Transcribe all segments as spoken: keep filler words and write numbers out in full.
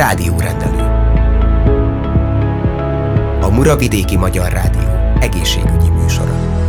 Rádiórendelő. A Muravidéki Magyar Rádió egészségügyi műsora.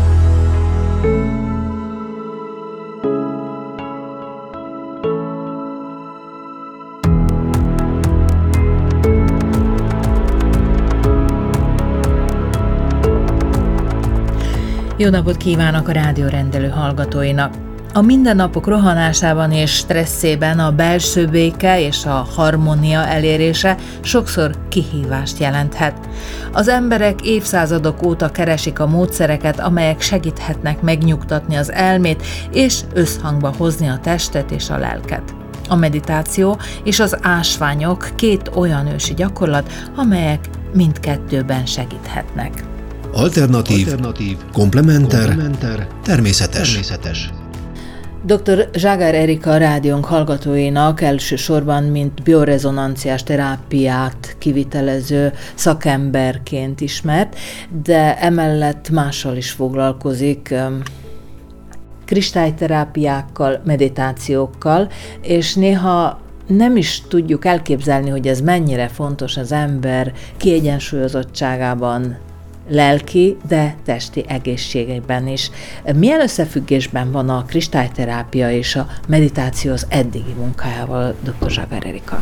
Jó napot kívánok a rádiórendelő hallgatóinak! A mindennapok rohanásában és stresszében a belső béke és a harmónia elérése sokszor kihívást jelenthet. Az emberek évszázadok óta keresik a módszereket, amelyek segíthetnek megnyugtatni az elmét és összhangba hozni a testet és a lelket. A meditáció és az ásványok két olyan ősi gyakorlat, amelyek mindkettőben segíthetnek. Alternatív, Alternatív komplementer, komplementer, természetes. természetes. doktor Zságár Erika a rádiónk hallgatóinak elsősorban, mint biorezonanciás terápiát kivitelező szakemberként ismert, de emellett mással is foglalkozik, kristályterápiákkal, meditációkkal, és néha nem is tudjuk elképzelni, hogy ez mennyire fontos az ember kiegyensúlyozottságában, lelki, de testi egészségében is. Milyen összefüggésben van a kristályterápia és a meditáció az eddigi munkájával, doktor Zságár Erika?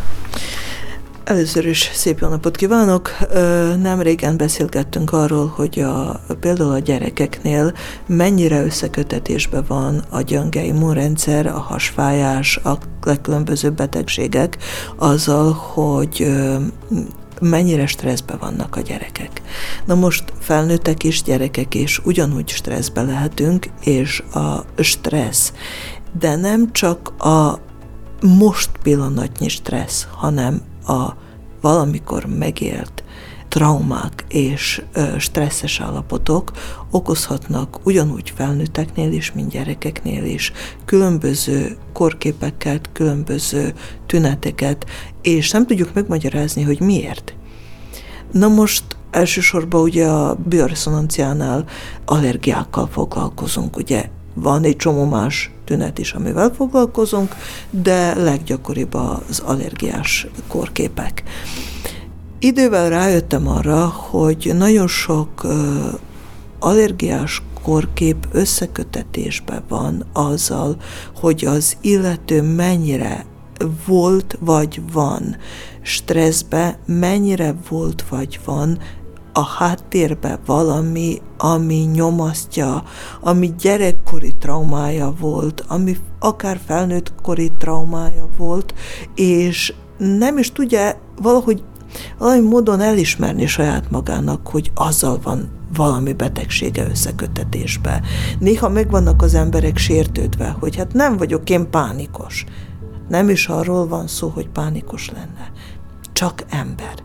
Először is szép jó napot kívánok! Nem régen beszélgettünk arról, hogy a, például a gyerekeknél mennyire összekötetésben van a gyönge immunrendszer, a hasfájás, a legkülönbözőbb betegségek azzal, hogy mennyire stresszben vannak a gyerekek. Na most felnőttek is, gyerekek is ugyanúgy stresszbe lehetünk, és a stressz, de nem csak a most pillanatnyi stressz, hanem a valamikor megélt traumák és stresszes állapotok okozhatnak ugyanúgy felnőtteknél is, mint gyerekeknél is különböző korképeket, különböző tüneteket, és nem tudjuk megmagyarázni, hogy miért. Na most elsősorban ugye a bioreszonanciánál allergiákkal foglalkozunk, ugye van egy csomó más tünet is, amivel foglalkozunk, de leggyakoribb az allergiás korképek. Idővel rájöttem arra, hogy nagyon sok allergiás korkép összekötetésben van azzal, hogy az illető mennyire volt vagy van stresszbe, mennyire volt vagy van a háttérbe valami, ami nyomasztja, ami gyerekkori traumája volt, ami akár felnőttkori traumája volt, és nem is tudja valahogy valami módon elismerni saját magának, hogy azzal van valami betegsége összekötetésbe. Néha megvannak az emberek sértődve, hogy hát nem vagyok én pánikos. Nem is arról van szó, hogy pánikos lenne. Csak ember.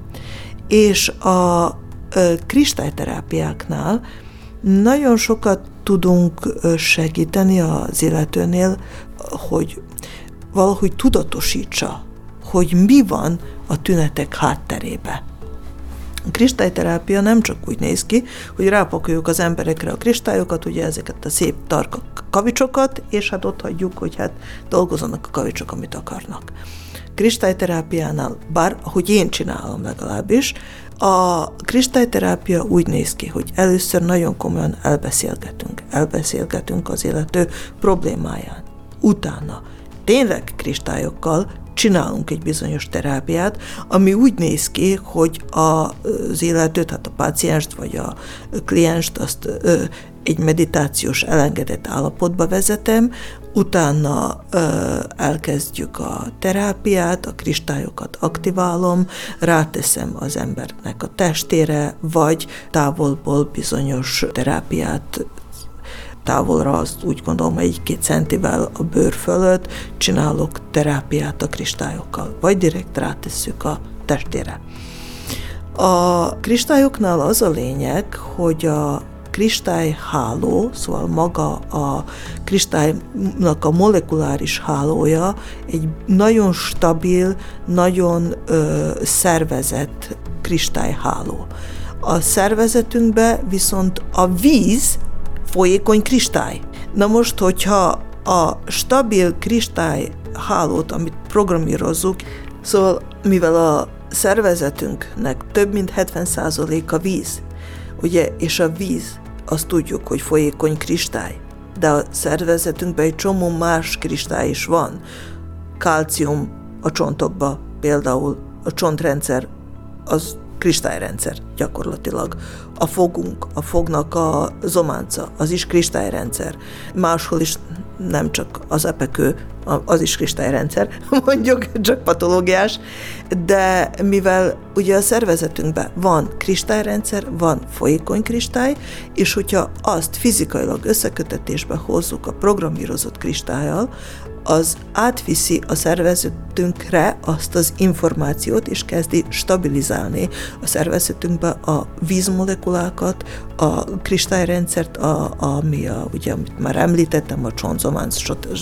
És a kristályterápiáknál nagyon sokat tudunk segíteni az illetőnél, hogy valahogy tudatosítsa, hogy mi van a tünetek hátterébe. A kristályterápia nem csak úgy néz ki, hogy rápakoljuk az emberekre a kristályokat, ugye ezeket a szép tarka kavicsokat, és hát ott hagyjuk, hogy hát dolgozzanak a kavicsok, amit akarnak. Kristályterápiánál, bár ahogy én csinálom legalábbis, a kristályterápia úgy néz ki, hogy először nagyon komolyan elbeszélgetünk, elbeszélgetünk az illető problémáján. Utána tényleg kristályokkal csinálunk egy bizonyos terápiát, ami úgy néz ki, hogy az illetőt, hát a pácienst vagy a klienst azt egy meditációs elengedett állapotba vezetem, utána ö, elkezdjük a terápiát, a kristályokat aktiválom, ráteszem az embernek a testére, vagy távolból bizonyos terápiát, távolra azt úgy gondolom, egy-két centivel a bőr fölött csinálok terápiát a kristályokkal, vagy direkt rátesszük a testére. A kristályoknál az a lényeg, hogy a kristályháló, szóval maga a kristálynak a molekuláris hálója egy nagyon stabil, nagyon ö, szervezett kristályháló. A szervezetünkben viszont a víz folyékony kristály. Na most, hogyha a stabil kristályhálót, amit programírozzuk, szóval mivel a szervezetünknek több mint hetven százaléka víz, ugye, és a víz, azt tudjuk, hogy folyékony kristály, de a szervezetünkben egy csomó más kristály is van. Kalcium a csontokba, például a csontrendszer, az kristályrendszer gyakorlatilag. A fogunk, a fognak a zománca, az is kristályrendszer. Máshol is nem csak az epekő, az is kristályrendszer, mondjuk csak patológiás, de mivel ugye a szervezetünkben van kristályrendszer, van folyékony kristály, és hogyha azt fizikailag összekötetésbe hozzuk a programírozott kristállyal, az átviszi a szervezetünkre azt az információt, és kezdi stabilizálni a szervezetünkbe a vízmolekulákat, a kristályrendszert, a, ami a, ugye, amit már említettem, a csontzománc,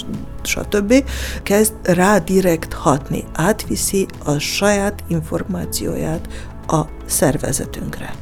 stb. Kezd rá direkt hatni, átviszi a saját információját a szervezetünkre.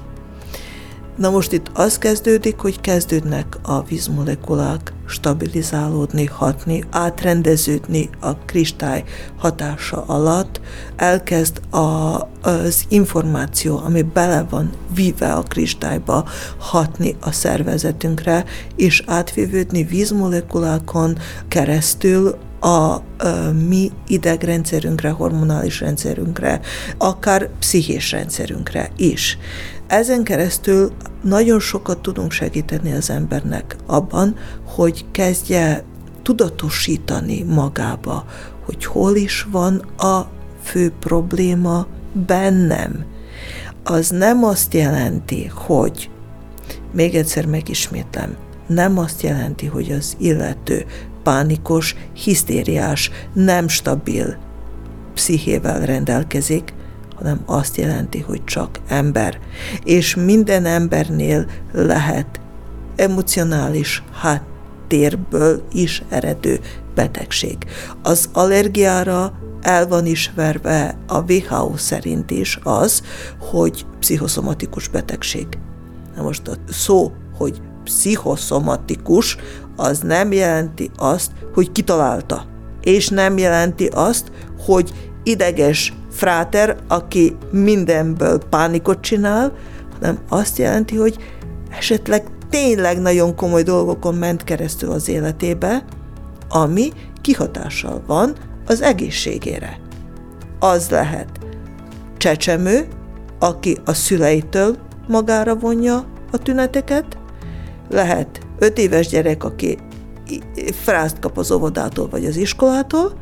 Na most itt az kezdődik, hogy kezdődnek a vízmolekulák stabilizálódni, hatni, átrendeződni a kristály hatása alatt, elkezd a, az információ, ami bele van víve a kristályba, hatni a szervezetünkre, és átvívődni vízmolekulákon keresztül a, a mi idegrendszerünkre, hormonális rendszerünkre, akár pszichés rendszerünkre is. Ezen keresztül nagyon sokat tudunk segíteni az embernek abban, hogy kezdje tudatosítani magába, hogy hol is van a fő probléma bennem. Az nem azt jelenti, hogy, még egyszer megismétlem, nem azt jelenti, hogy az illető pánikos, hisztériás, nem stabil pszichével rendelkezik, hanem azt jelenti, hogy csak ember. És minden embernél lehet emocionális háttérből is eredő betegség. Az allergiára el van ismerve a dupla vé há ó szerint is az, hogy pszichoszomatikus betegség. Na most a szó, hogy pszichoszomatikus, az nem jelenti azt, hogy kitalálta. És nem jelenti azt, hogy ideges fráter, aki mindenből pánikot csinál, hanem azt jelenti, hogy esetleg tényleg nagyon komoly dolgokon ment keresztül az életébe, ami kihatással van az egészségére. Az lehet csecsemő, aki a szüleitől magára vonja a tüneteket, lehet öt éves gyerek, aki frászt kap az óvodától vagy az iskolától,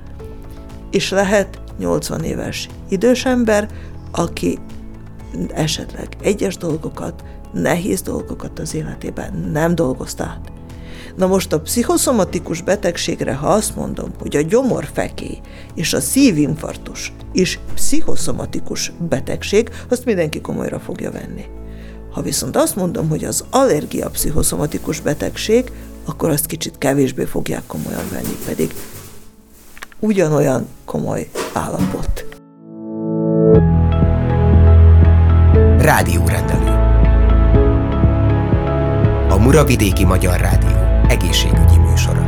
és lehet nyolcvan éves idős ember, aki esetleg egyes dolgokat, nehéz dolgokat az életében nem dolgozta át. Na most a pszichoszomatikus betegségre, ha azt mondom, hogy a gyomorfekély és a szívinfarktus is pszichoszomatikus betegség, azt mindenki komolyra fogja venni. Ha viszont azt mondom, hogy az allergia pszichoszomatikus betegség, akkor azt kicsit kevésbé fogják komolyan venni, pedig ugyanolyan komoly állapot. Rádiórendelő. A Muravidéki Magyar Rádió egészségügyi műsora.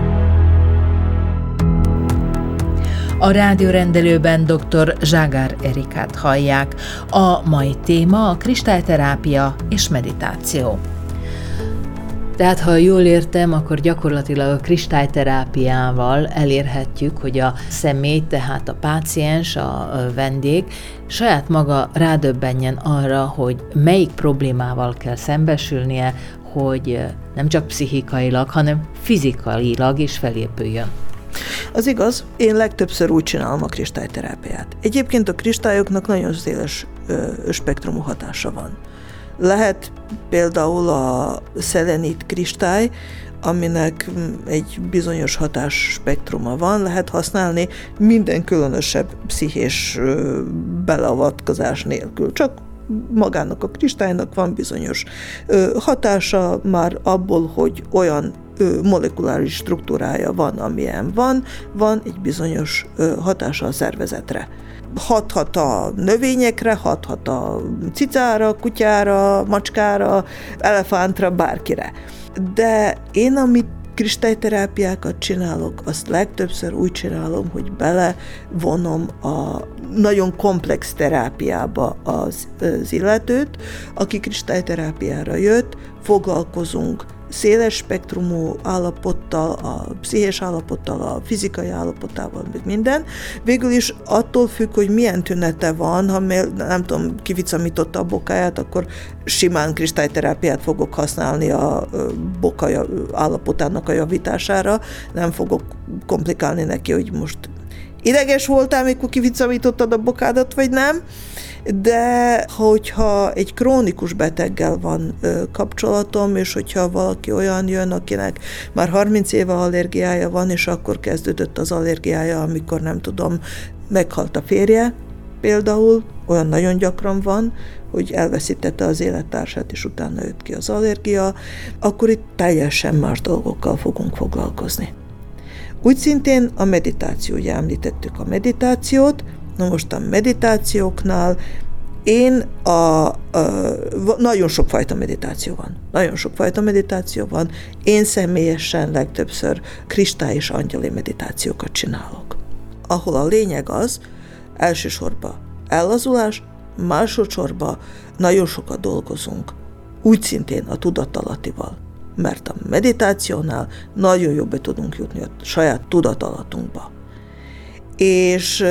A rádiórendelőben dr. Zságár Erikát hallják. A mai téma a kristályterápia és meditáció. Tehát, ha jól értem, akkor gyakorlatilag a kristályterápiával elérhetjük, hogy a személy, tehát a páciens, a vendég saját maga rádöbbenjen arra, hogy melyik problémával kell szembesülnie, hogy nem csak pszichikailag, hanem fizikailag is felépüljön. Az igaz, én legtöbbször úgy csinálom a kristályterápiát. Egyébként a kristályoknak nagyon széles ö, spektrumú hatása van. Lehet például a szelenit kristály, aminek egy bizonyos hatás spektruma van, lehet használni minden különösebb pszichés beleavatkozás nélkül. Csak magának a kristálynak van bizonyos hatása már abból, hogy olyan molekuláris struktúrája van, amilyen van, van egy bizonyos hatása a szervezetre. Hathat a növényekre, hathat a cicára, kutyára, macskára, elefántra, bárkire. De én, amit kristályterápiákat csinálok, azt legtöbbször úgy csinálom, hogy belevonom a nagyon komplex terápiába az, az illetőt, aki kristályterápiára jött, foglalkozunk széles spektrumú állapottal, a pszichés állapottal, a fizikai állapotával, meg minden. Végül is attól függ, hogy milyen tünete van, ha nem tudom, kivicamította a bokáját, akkor simán kristályterápiát fogok használni a boka állapotának a javítására, nem fogok komplikálni neki, hogy most ideges voltál, mikor kivicamítottad a bokádat, vagy nem, de hogyha egy krónikus beteggel van ö, kapcsolatom, és hogyha valaki olyan jön, akinek már harminc éve allergiája van, és akkor kezdődött az allergiája, amikor nem tudom, meghalt a férje, például, olyan nagyon gyakran van, hogy elveszítette az élettársát, és utána jött ki az allergia, akkor itt teljesen más dolgokkal fogunk foglalkozni. Úgy szintén a meditáció, ugye említettük a meditációt, na most a meditációknál én a, a, nagyon sokfajta meditáció van. Nagyon sokfajta meditáció van. Én személyesen legtöbbször kristály és angyali meditációkat csinálok. Ahol a lényeg az, elsősorban ellazulás, másodszorban nagyon sokat dolgozunk. Úgy szintén a tudatalattival. Mert a meditációnál nagyon jól be tudunk jutni a saját tudatalatunkba. És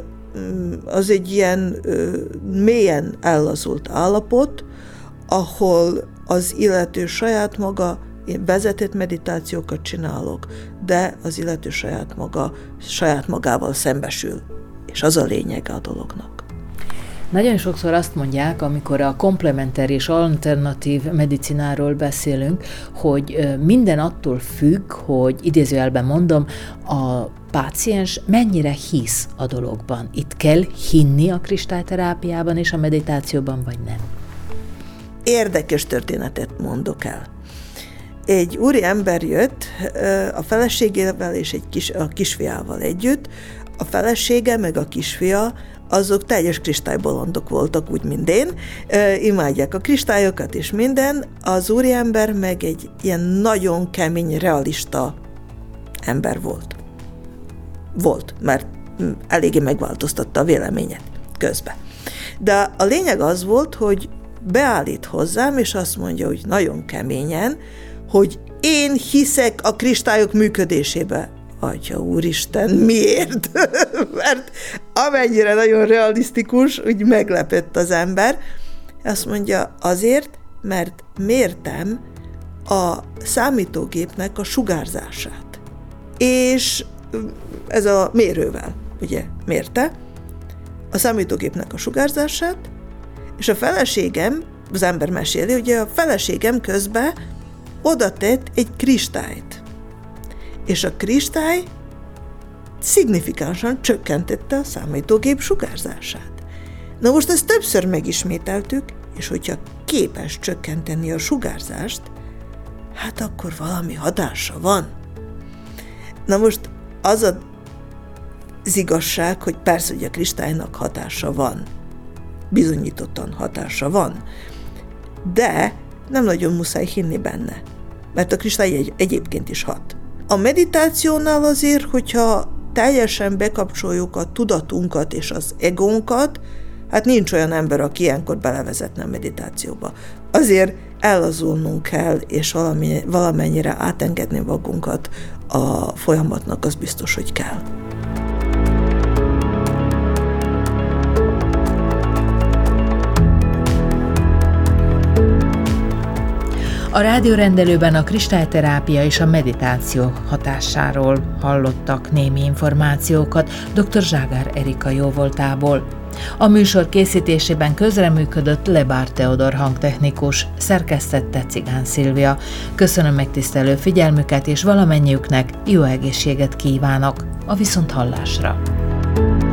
az egy ilyen mélyen ellazult állapot, ahol az illető saját maga, én vezetett meditációkat csinálok, de az illető saját maga, saját magával szembesül. És az a lényege a dolognak. Nagyon sokszor azt mondják, amikor a komplementer és alternatív medicináról beszélünk, hogy minden attól függ, hogy idézőjelben mondom, a páciens mennyire hisz a dologban. Itt kell hinni a kristályterápiában és a meditációban, vagy nem? Érdekes történetet mondok el. Egy úri ember jött a feleségével és egy kis, a kisfiával együtt. A felesége meg a kisfia azok teljes kristálybolondok voltak, úgy, mint én. E, imádják a kristályokat és minden. Az úriember meg egy ilyen nagyon kemény, realista ember volt. Volt, mert eléggé megváltoztatta a véleményet közben. De a lényeg az volt, hogy beállít hozzám, és azt mondja, hogy nagyon keményen, hogy én hiszek a kristályok működésébe. Atya úristen, miért? Mert amennyire nagyon realisztikus, úgy meglepett az ember. Azt mondja, azért, mert mértem a számítógépnek a sugárzását. És ez a mérővel, ugye, mérte a számítógépnek a sugárzását, és a feleségem, az ember meséli, ugye a feleségem közben oda tett egy kristályt. És a kristály szignifikánsan csökkentette a számítógép sugárzását. Na most ezt többször megismételtük, és hogyha képes csökkenteni a sugárzást, hát akkor valami hatása van. Na most az a, az igazság, hogy persze, hogy a kristálynak hatása van. Bizonyítottan hatása van. De nem nagyon muszáj hinni benne, mert a kristály egy, egyébként is hat. A meditációnál azért, hogyha teljesen bekapcsoljuk a tudatunkat és az egónkat, hát nincs olyan ember, aki ilyenkor belevezetne a meditációba. Azért ellazulnunk kell, és valami, valamennyire átengedni magunkat a folyamatnak, az biztos, hogy kell. A rádiórendelőben a kristályterápia és a meditáció hatásáról hallottak némi információkat dr. Zságár Erika jóvoltából. A műsor készítésében közreműködött Lebár Teodor hangtechnikus, szerkesztette Cigán Szilvia. Köszönöm megtisztelő figyelmüket, és valamennyiüknek jó egészséget kívánok. A viszonthallásra!